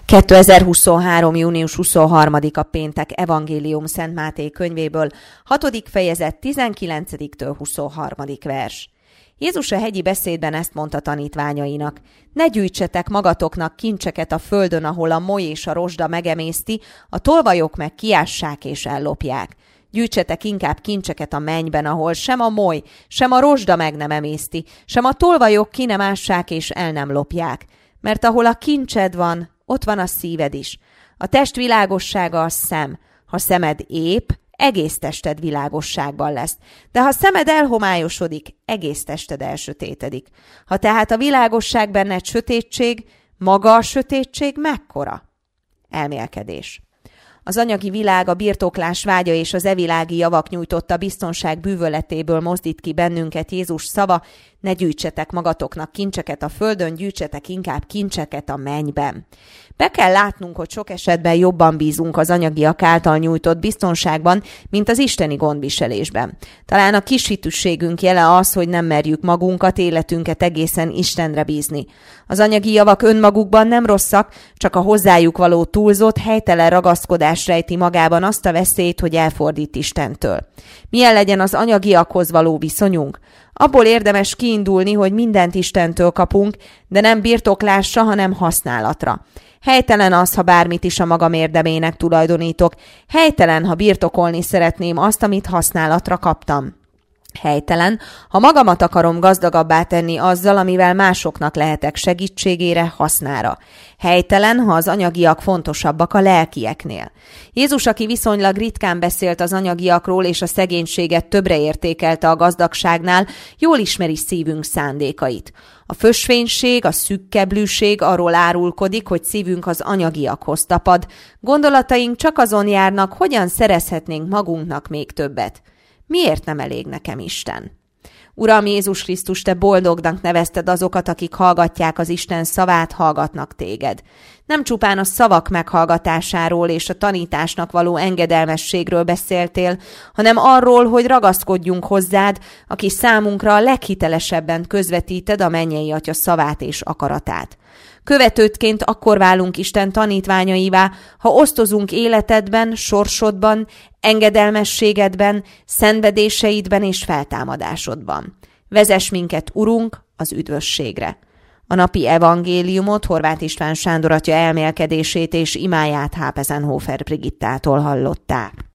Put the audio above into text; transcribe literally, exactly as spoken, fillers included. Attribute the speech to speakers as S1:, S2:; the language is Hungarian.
S1: kétezer-huszonhárom. június huszonharmadika péntek Evangélium Szent Máté könyvéből, hatodik fejezet tizenkilencediktől huszonharmadik vers. Jézus a hegyi beszédben ezt mondta tanítványainak: ne gyűjtsetek magatoknak kincseket a földön, ahol a moly és a rozsda megemészti, a tolvajok meg kiássák és ellopják. Gyűjtsetek inkább kincseket a mennyben, ahol sem a moly, sem a rozsda meg nem emészti, sem a tolvajok ki nem ássák és el nem lopják. Mert ahol a kincsed van, ott van a szíved is. A test világossága a szem. Ha szemed ép, egész tested világosságban lesz. De ha szemed elhomályosodik, egész tested elsötétedik. Ha tehát a világosság benned sötétség, maga a sötétség mekkora? Elmélkedés. Az anyagi világ, a birtoklás vágya és az evilági javak nyújtotta biztonság bűvöletéből mozdít ki bennünket Jézus szava: ne gyűjtsetek magatoknak kincseket a földön, gyűjtsetek inkább kincseket a mennyben. Be kell látnunk, hogy sok esetben jobban bízunk az anyagiak által nyújtott biztonságban, mint az isteni gondviselésben. Talán a kis hitűségünk jele az, hogy nem merjük magunkat, életünket egészen Istenre bízni. Az anyagi javak önmagukban nem rosszak, csak a hozzájuk való túlzott, helytelen ragaszkodás rejti magában azt a veszélyt, hogy elfordít Istentől. Milyen legyen az anyagiakhoz való viszonyunk? Abból érdemes kiindulni, hogy mindent Istentől kapunk, de nem birtoklásra, hanem használatra. Helytelen az, ha bármit is a magam érdemének tulajdonítok. Helytelen, ha birtokolni szeretném azt, amit használatra kaptam. Helytelen, ha magamat akarom gazdagabbá tenni azzal, amivel másoknak lehetek segítségére, hasznára. Helytelen, ha az anyagiak fontosabbak a lelkieknél. Jézus, aki viszonylag ritkán beszélt az anyagiakról és a szegénységet többre értékelte a gazdagságnál, jól ismeri szívünk szándékait. A fösvénység, a szükkeblűség arról árulkodik, hogy szívünk az anyagiakhoz tapad. Gondolataink csak azon járnak, hogyan szerezhetnénk magunknak még többet. Miért nem elég nekem Isten? Uram Jézus Krisztus, te boldognak nevezted azokat, akik hallgatják az Isten szavát, hallgatnak téged. Nem csupán a szavak meghallgatásáról és a tanításnak való engedelmességről beszéltél, hanem arról, hogy ragaszkodjunk hozzád, aki számunkra a leghitelesebben közvetíted a mennyei Atya szavát és akaratát. Követődként akkor válunk Isten tanítványaivá, ha osztozunk életedben, sorsodban, engedelmességedben, szenvedéseidben és feltámadásodban. Vezess minket, Urunk, az üdvösségre. A napi evangéliumot Horváth István Sándor atya elmélkedését és imáját Hápezenhofer Brigittától hallották.